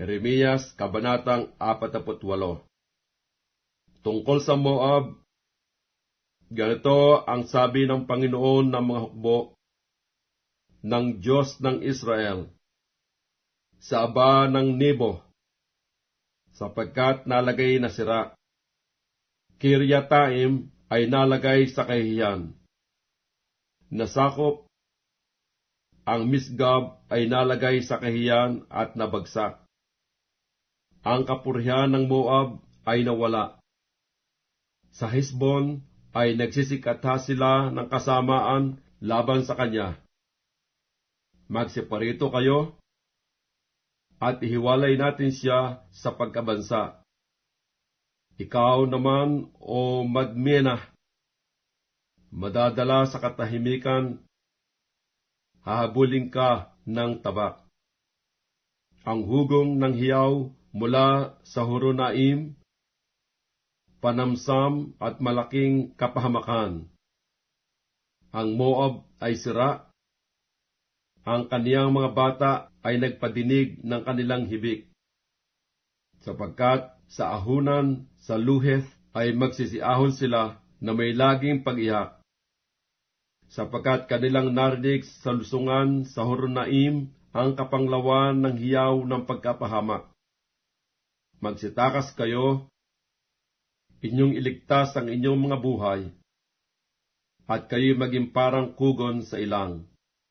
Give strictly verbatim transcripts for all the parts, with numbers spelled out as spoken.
Jeremias, Kabanatang apat na walo. Tungkol sa Moab, ganito ang sabi ng Panginoon ng mga hukbo ng Diyos ng Israel sa aba ng Nebo, sapagkat nalagay na sira. Kiryataim ay nalagay sa kahihiyan. Nasakop, ang Misgab ay nalagay sa kahihiyan at nabagsak. Ang kapurihan ng Moab ay nawala. Sa Hesbon ay nagsisikatha sila ng kasamaan laban sa kanya. Magseparito kayo at ihiwalay natin siya sa pagkabansa. Ikaw naman, o Madmena, madadala sa katahimikan, hahabulin ka ng tabak. Ang hugong ng hiyaw mula sa Horonaim, panamsam at malaking kapahamakan. Ang Moab ay sira, ang kaniyang mga bata ay nagpadinig ng kanilang hibik, sapagkat sa ahunan sa Luheth ay magsisiahon sila na may laging pag-iyak, sapagkat kanilang narinig sa lusungan sa Horonaim ang kapanglawan ng hiyaw ng pagkapahamak. Magsitakas kayo, inyong iligtas ang inyong mga buhay, at kayo maging parang kugon sa ilang.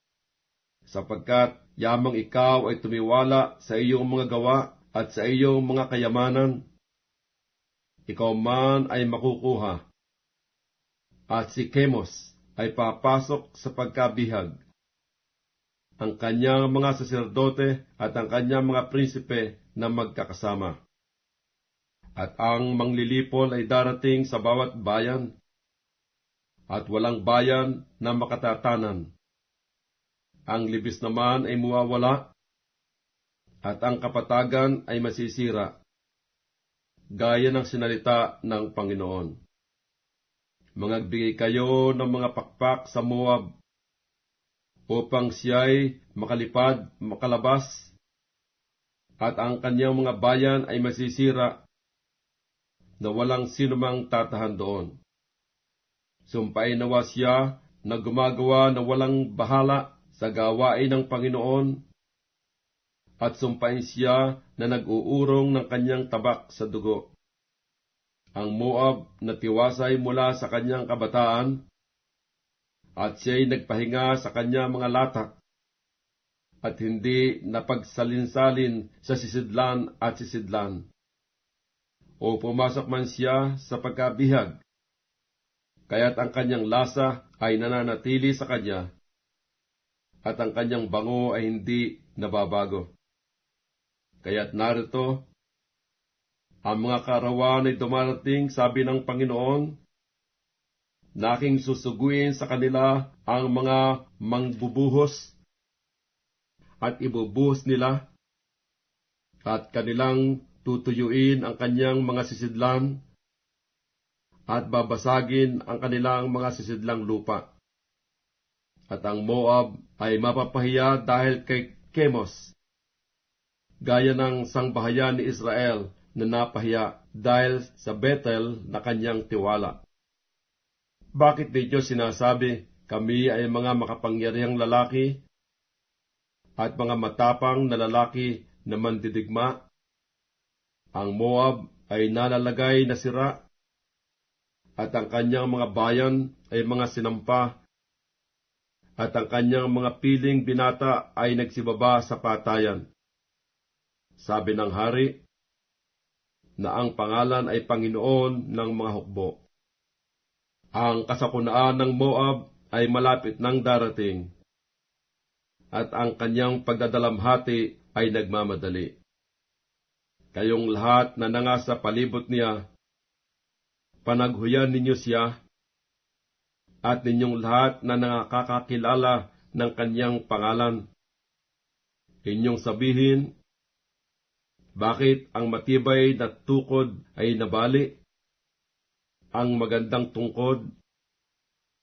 Sapagkat yamang ikaw ay tumiwala sa iyong mga gawa at sa iyong mga kayamanan, ikaw man ay makukuha, at si Chemos ay papasok sa pagkabihag. Ang kanyang mga saserdote at ang kanyang mga prinsipe na magkakasama. At ang manglilipol ay darating sa bawat bayan, at walang bayan na makatatanan. Ang libis naman ay muwawala, at ang kapatagan ay masisira, gaya ng sinalita ng Panginoon. Mangagbigay kayo ng mga pakpak sa Moab, upang siya'y makalipad, makalabas, at ang kanyang mga bayan ay masisira, na walang sinumang tatahan doon. Sumpain nawa siya na gumagawa na walang bahala sa gawain ng Panginoon, at sumpain siya na nag-uurong ng kanyang tabak sa dugo. Ang Moab na tiwasay mula sa kanyang kabataan, at siya'y nagpahinga sa kanyang mga latak, at hindi napagsalinsalin sa sisidlan at sisidlan. O pumasok man siya sa pagkabihag, kaya't ang kanyang lasa ay nananatili sa kanya, at ang kanyang bango ay hindi nababago. Kaya't narito, ang mga kaarawan ay dumarating, sabi ng Panginoon, na aking susuguin sa kanila ang mga mangbubuhos, at ibubuhos nila, at kanilang tutuyuin ang kanyang mga sisidlan, at babasagin ang kanilang mga sisidlang lupa. At ang Moab ay mapapahiya dahil kay Chemos, gaya ng sangbahayan ni Israel na napahiya dahil sa Bethel na kanyang tiwala. Bakit ninyo sinasabi, kami ay mga makapangyarihang lalaki, at mga matapang na lalaki na mandidigma? Ang Moab ay nalalagay na sira, at ang kanyang mga bayan ay mga sinampa, at ang kanyang mga piling binata ay nagsibaba sa patayan. Sabi ng hari, na ang pangalan ay Panginoon ng mga hukbo. Ang kasakunaan ng Moab ay malapit nang darating, at ang kanyang pagdadalamhati ay nagmamadali. Kayong lahat na nangasa palibot niya, panaghuyan ninyo siya, at ninyong lahat na nakakakilala ng kanyang pangalan. Inyong sabihin, bakit ang matibay na tukod ay nabali? Ang magandang tungkod,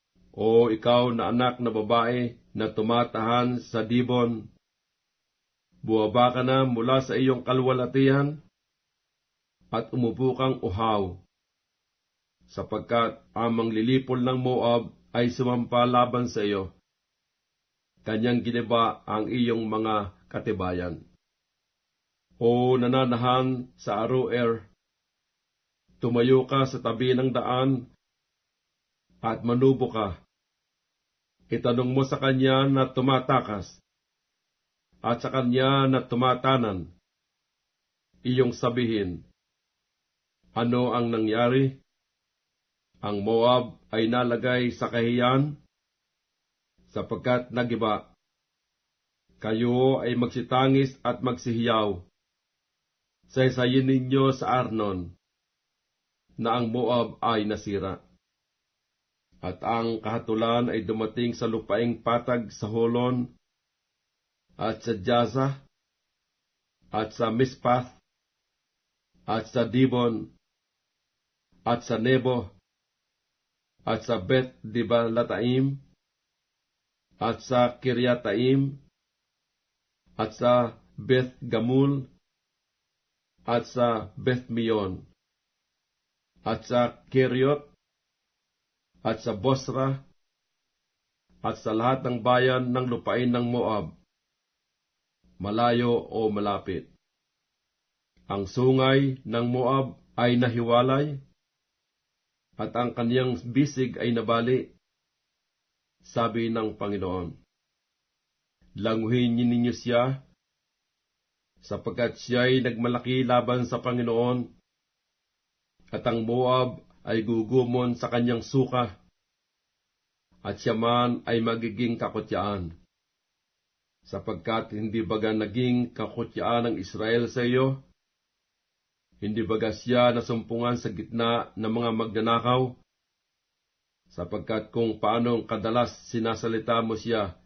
o ikaw na anak na babae na tumatahan sa Dibon, Buwaba ka na mula sa iyong kalwalatian at umupo kang uhaw, sapagkat ang manglilipol ng Moab ay sumampa laban sa iyo. Kanyang giniba ang iyong mga katibayan. O nananahan sa Aroer, tumayo ka sa tabi ng daan at manubo ka. Itanong mo sa kanya na tumatakas at sa kanya na tumatanan. Iyong sabihin, ano ang nangyari? Ang Moab ay nalagay sa kahiyan sapagkat nagiba. Kayo ay magsitangis at magsihiyaw. Saysayin ninyo sa Arnon na ang Moab ay nasira. At ang kahatulan ay dumating sa lupaing patag sa Holon, at sa Jaza, at sa Mispath, at sa Dibon, at sa Nebo, at sa Beth Dibalataim, at sa Kiryataim, at sa Beth Gamul, at sa Beth Mion, at sa Keriot, at sa Bosra, at sa lahat ng bayan ng lupain ng Moab, malayo o malapit. Ang sungay ng Moab ay nahiwalay, at ang kaniyang bisig ay nabali, sabi ng Panginoon. Languhin ninyo siya, sapagkat siya'y nagmalaki laban sa Panginoon, at ang Moab ay gugumon sa kanyang suka, at siya man ay magiging kakutyaan. Sapagkat hindi baga naging kakutyaan ng Israel sa iyo? Hindi baga siya nasumpungan sa gitna ng mga magnanakaw? Sapagkat kung paanong kadalas sinasalita mo siya,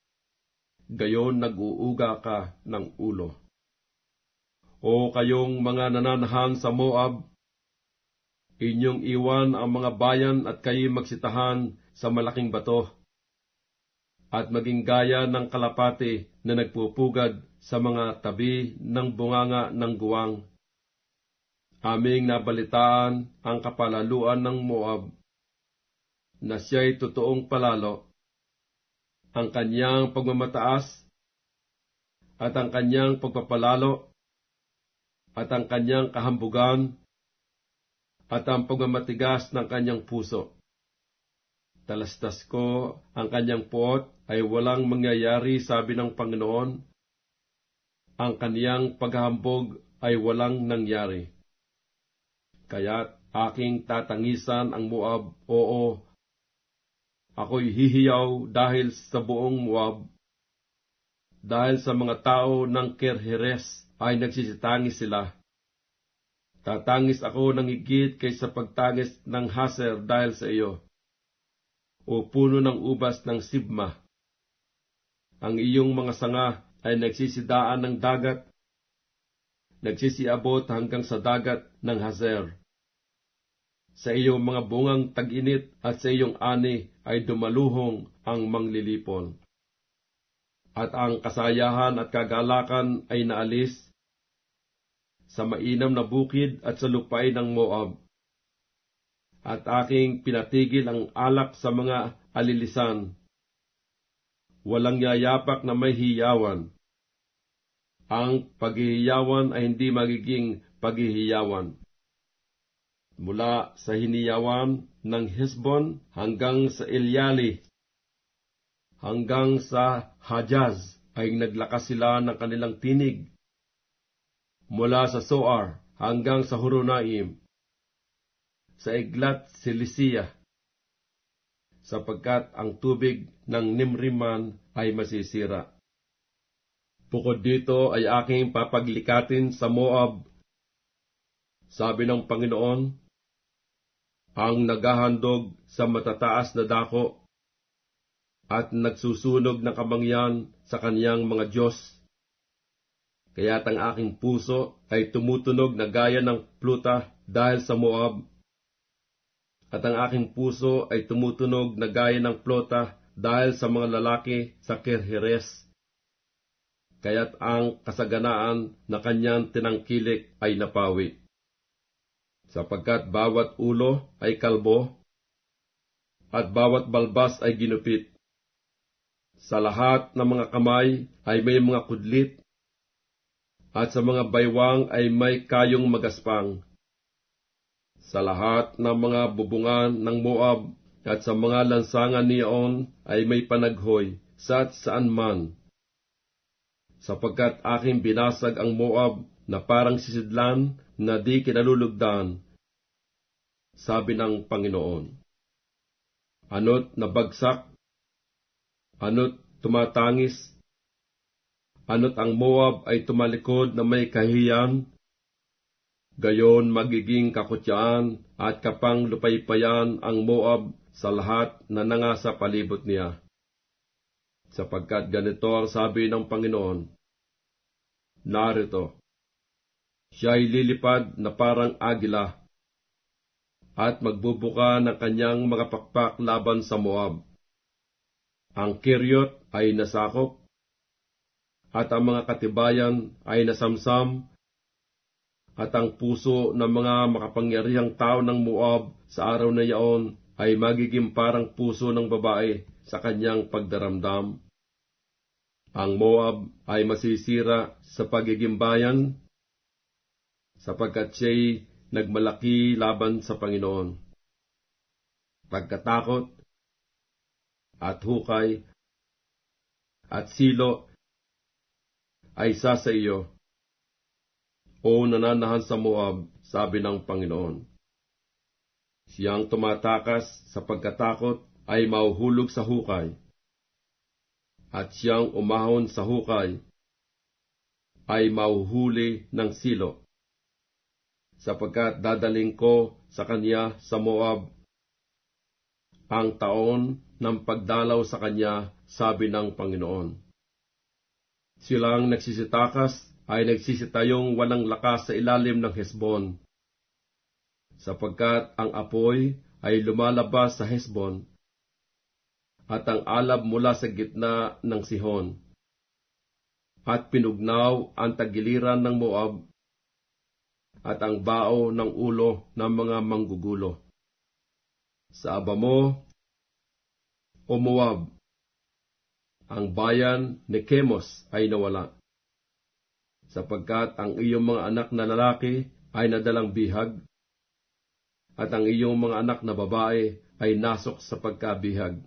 gayon nag-uuga ka ng ulo. O kayong mga nananahan sa Moab, inyong iwan ang mga bayan at kayo magsitahan sa malaking bato, at maging gaya ng kalapati na nagpupugad sa mga tabi ng bunganga ng guwang. Aming nabalitaan ang kapalaluan ng Moab, na siya'y totoong palalo, ang kanyang pagmamataas, at ang kanyang pagpapalalo, at ang kanyang kahambugan, at ang pagmamatigas ng kanyang puso. Talastas ko ang kanyang puot ay walang mangyayari, sabi ng Panginoon. Ang kaniyang paghahambog ay walang nangyari. Kaya't aking tatangisan ang Moab, oo, ako'y hihiyaw dahil sa buong Moab. Dahil sa mga tao ng Kirheres ay nagsisitangis sila. Tatangis ako ng higit kaysa pagtangis ng Haser dahil sa iyo, o puno ng ubas ng Sibma. Ang iyong mga sanga ay nagsisidaan ng dagat, nagsisiabot hanggang sa dagat ng Hazer. Sa iyong mga bungang tag-init at sa iyong ani ay dumaluhong ang manglilipol. At ang kasayahan at kagalakan ay naalis sa mainam na bukid at sa lupain ng Moab. At aking pinatigil ang alak sa mga alilisan. Walang yayapak na may hiyawan. Ang paghihiyawan ay hindi magiging paghihiyawan. Mula sa hiniyawan ng Hesbon hanggang sa Eliali, hanggang sa Hajaz ay naglakas sila ng kanilang tinig. Mula sa Soar hanggang sa Horonaim, sa Eglat Silisia, sapagkat ang tubig ng Nimriman ay masisira. Bukod dito ay aking papaglikatin sa Moab, sabi ng Panginoon, ang naghahandog sa matataas na dako at nagsusunog ng kamangyan sa kaniyang mga Diyos. Kaya't ang aking puso ay tumutunog na gaya ng pluta dahil sa Moab, at ang aking puso ay tumutunog na gaya ng pluta dahil sa mga lalaki sa Kirheres. kaya't ang kasaganaan na kanyang tinangkilik ay napawi. Sapagkat bawat ulo ay kalbo, at bawat balbas ay ginupit. Sa lahat ng mga kamay ay may mga kudlit, at sa mga baywang ay may kayong magaspang. Sa lahat ng mga bubungan ng Moab at sa mga lansangan niyaon ay may panaghoy sa saan man. Sapagkat aking binasag ang Moab na parang sisidlan na di kinalulugdan, sabi ng Panginoon. Ano't nabagsak, ano't tumatangis, ano't ang Moab ay tumalikod na may kahiyan, gayon magiging kakutyaan at kapang lupaypayan ang Moab sa lahat na nangasa palibot niya. Sapagkat ganito ang sabi ng Panginoon, narito, siya'y lilipad na parang agila, at magbubuka ng kanyang mga pakpak laban sa Moab. Ang Kiryot ay nasakop, at ang mga katibayan ay nasamsam, at ang puso ng mga makapangyarihang tao ng Moab sa araw na yaon ay magiging parang puso ng babae sa kanyang pagdaramdam. Ang Moab ay masisira sa pagiging bayan, sapagkat siya'y nagmalaki laban sa Panginoon. Pagkatakot at hukay at silo ay isa sa iyo, o nananahan sa Moab, sabi ng Panginoon. Siyang tumatakas sa pagkatakot ay mauhulog sa hukay, at siyang umahon sa hukay ay mauhuli ng silo, sapagkat dadaling ko sa kanya sa Moab ang taon ng pagdalaw sa kanya, sabi ng Panginoon. Silang nagsisitakas ay nagsisitayong walang lakas sa ilalim ng Hesbon, sapagkat ang apoy ay lumalabas sa Hesbon, at ang alab mula sa gitna ng Sihon, at pinugnaw ang tagiliran ng Moab, at ang bao ng ulo ng mga manggugulo. Sa aba mo, O Moab, ang bayan ni Chemos ay nawala, sapagkat ang iyong mga anak na lalaki ay nadalang bihag, at ang iyong mga anak na babae ay nasok sa pagkabihag.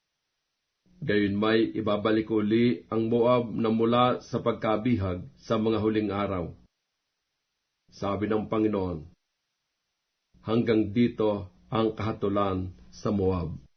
Gayon may ibabalik uli ang Moab na mula sa pagkabihag sa mga huling araw, sabi ng Panginoon. Hanggang dito ang kahatulan sa Moab.